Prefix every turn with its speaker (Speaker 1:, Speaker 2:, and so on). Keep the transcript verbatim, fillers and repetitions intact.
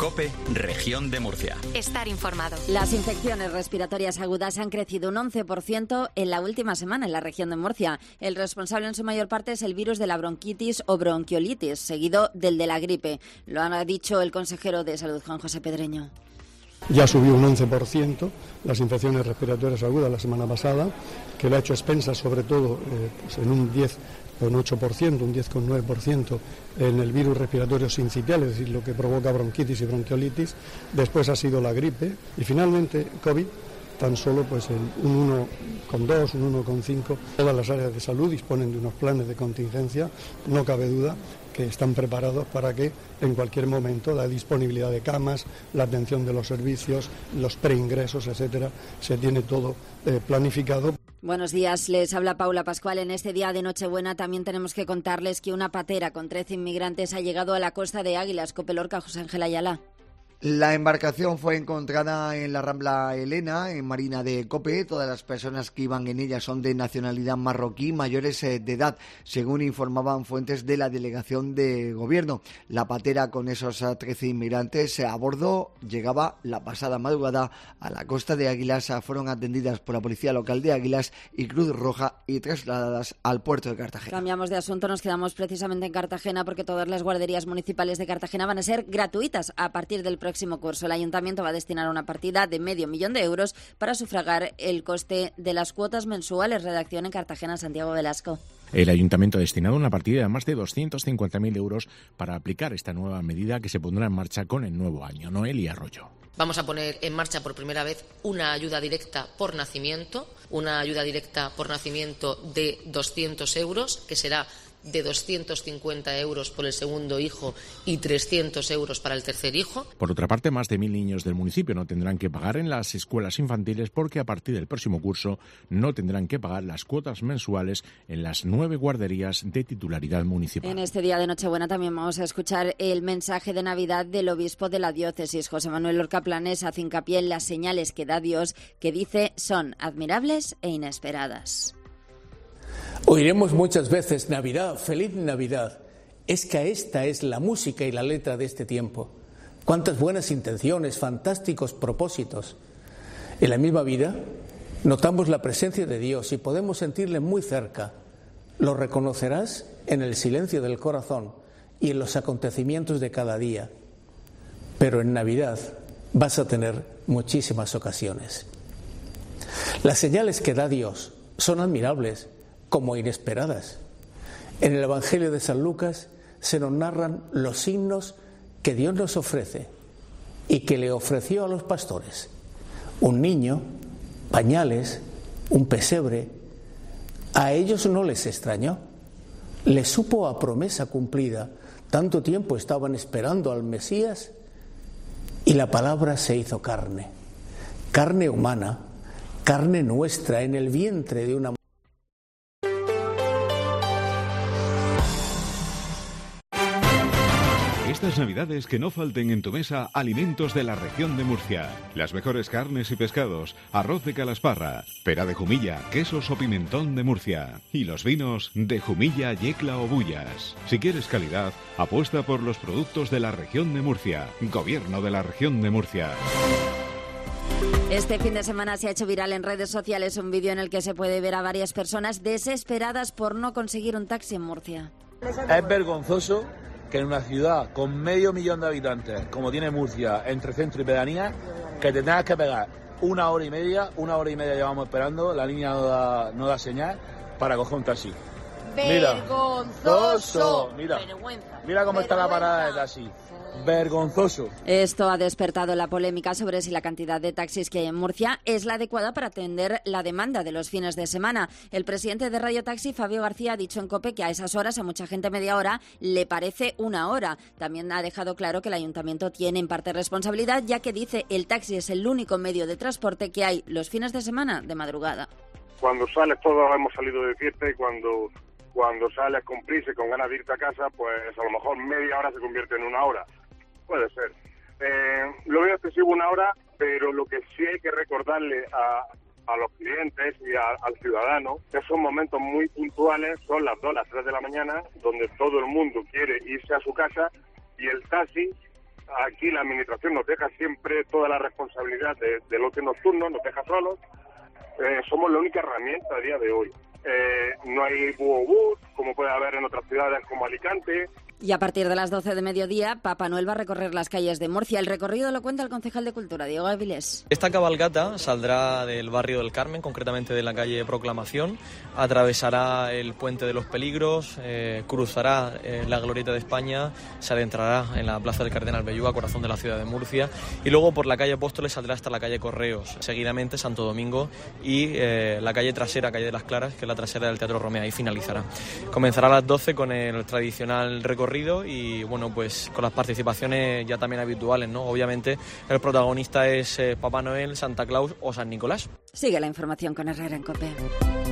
Speaker 1: COPE, Región de Murcia.
Speaker 2: Estar informado.
Speaker 3: Las infecciones respiratorias agudas han crecido un once por ciento en la última semana en la región de Murcia. El responsable en su mayor parte es el virus de la bronquitis o bronquiolitis, seguido del de la gripe. Lo ha dicho el consejero de Salud, Juan José Pedreño.
Speaker 4: Ya subió un once por ciento las infecciones respiratorias agudas la semana pasada, que lo ha hecho expensas sobre todo eh, pues en un diez coma ocho por ciento, un diez coma nueve por ciento en el virus respiratorio sincitial, es decir, lo que provoca bronquitis y bronquiolitis. Después ha sido la gripe y finalmente COVID, tan solo pues en un uno coma dos, un uno coma cinco. Todas las áreas de salud disponen de unos planes de contingencia, no cabe duda que están preparados para que en cualquier momento la disponibilidad de camas, la atención de los servicios, los preingresos, etcétera, se tiene todo eh, planificado.
Speaker 3: Buenos días, les habla Paula Pascual. En este día de Nochebuena también tenemos que contarles que una patera con trece inmigrantes ha llegado a la costa de Águilas, COPE Lorca, José Ángel Ayala.
Speaker 5: La embarcación fue encontrada en la Rambla Elena, en Marina de COPE. Todas las personas que iban en ella son de nacionalidad marroquí, mayores de edad, según informaban fuentes de la delegación de gobierno. La patera con esos trece inmigrantes a bordo llegaba la pasada madrugada a la costa de Águilas. Fueron atendidas por la policía local de Águilas y Cruz Roja y trasladadas al puerto de Cartagena.
Speaker 3: Cambiamos de asunto, nos quedamos precisamente en Cartagena porque todas las guarderías municipales de Cartagena van a ser gratuitas a partir del próximo próximo curso. El Ayuntamiento va a destinar una partida de medio millón de euros para sufragar el coste de las cuotas mensuales. Redacción en Cartagena, Santiago Velasco.
Speaker 6: El Ayuntamiento ha destinado una partida de más de doscientos cincuenta mil euros para aplicar esta nueva medida que se pondrá en marcha con el nuevo año. Noelia Arroyo.
Speaker 7: Vamos a poner en marcha por primera vez una ayuda directa por nacimiento, una ayuda directa por nacimiento de doscientos euros, que será de doscientos cincuenta euros por el segundo hijo y trescientos euros para el tercer hijo.
Speaker 6: Por otra parte, más de mil niños del municipio no tendrán que pagar en las escuelas infantiles porque a partir del próximo curso no tendrán que pagar las cuotas mensuales en las nueve guarderías de titularidad municipal.
Speaker 3: En este día de Nochebuena también vamos a escuchar el mensaje de Navidad del obispo de la diócesis. José Manuel Lorca Planes hace hincapié en las señales que da Dios, que dice son admirables e inesperadas.
Speaker 8: Oiremos muchas veces Navidad, feliz Navidad. Es que esta es la música y la letra de este tiempo. Cuántas buenas intenciones, fantásticos propósitos. En la misma vida notamos la presencia de Dios y podemos sentirle muy cerca. Lo reconocerás en el silencio del corazón y en los acontecimientos de cada día. Pero en Navidad vas a tener muchísimas ocasiones. Las señales que da Dios son admirables como inesperadas. En el Evangelio de San Lucas se nos narran los signos que Dios nos ofrece y que le ofreció a los pastores. Un niño, pañales, un pesebre. A ellos no les extrañó. Les supo a promesa cumplida. Tanto tiempo estaban esperando al Mesías y la palabra se hizo carne. Carne humana, carne nuestra en el vientre de una mujer.
Speaker 9: Estas Navidades que no falten en tu mesa alimentos de la región de Murcia. Las mejores carnes y pescados, arroz de calasparra, pera de Jumilla, quesos o pimentón de Murcia. Y los vinos de Jumilla, Yecla o Bullas. Si quieres calidad, apuesta por los productos de la región de Murcia. Gobierno de la región de Murcia.
Speaker 3: Este fin de semana se ha hecho viral en redes sociales un vídeo en el que se puede ver a varias personas desesperadas por no conseguir un taxi en Murcia.
Speaker 10: Es vergonzoso que en una ciudad con medio millón de habitantes, como tiene Murcia, entre centro y pedanía, que te tengas que pegar una hora y media, una hora y media llevamos esperando, la línea no da, no da señal para coger un taxi.
Speaker 11: Vergonzoso.
Speaker 10: Mira,
Speaker 11: Vergüenza.
Speaker 10: mira cómo está la parada de taxi. Vergonzoso.
Speaker 3: Esto ha despertado la polémica sobre si la cantidad de taxis que hay en Murcia es la adecuada para atender la demanda de los fines de semana. El presidente de Radio Taxi, Fabio García, ha dicho en COPE que a esas horas, a mucha gente media hora, le parece una hora. También ha dejado claro que el ayuntamiento tiene en parte responsabilidad, ya que dice el taxi es el único medio de transporte que hay los fines de semana de madrugada.
Speaker 12: Cuando sales, todos hemos salido de fiesta y cuando, cuando sales con prisa y con ganas de irte a casa, pues a lo mejor media hora se convierte en una hora. Puede ser. Eh, lo veo excesivo una hora, pero lo que sí hay que recordarle a, a los clientes y a, al ciudadano, que esos momentos muy puntuales son las dos, las tres de la mañana, donde todo el mundo quiere irse a su casa y el taxi aquí la administración nos deja siempre toda la responsabilidad de, del ocio nocturno, nos deja solos. Eh, somos la única herramienta a día de hoy. Eh, no hay bus, como puede haber en otras ciudades como Alicante.
Speaker 3: Y a partir de las doce de mediodía, Papá Noel va a recorrer las calles de Murcia. El recorrido lo cuenta el concejal de Cultura, Diego Avilés.
Speaker 2: Esta cabalgata saldrá del barrio del Carmen, concretamente de la calle Proclamación, atravesará el Puente de los Peligros, eh, cruzará eh, la Glorieta de España, se adentrará en la Plaza del Cardenal Belluga, corazón de la ciudad de Murcia, y luego por la calle Apóstoles saldrá hasta la calle Correos, seguidamente Santo Domingo y eh, la calle trasera, calle de las Claras, que es la trasera del Teatro Romea, y finalizará. Comenzará a las doce con el tradicional recorrido y bueno, pues con las participaciones ya también habituales, ¿no? Obviamente el protagonista es eh, Papá Noel, Santa Claus o San Nicolás.
Speaker 3: Sigue la información con Herrera en COPE.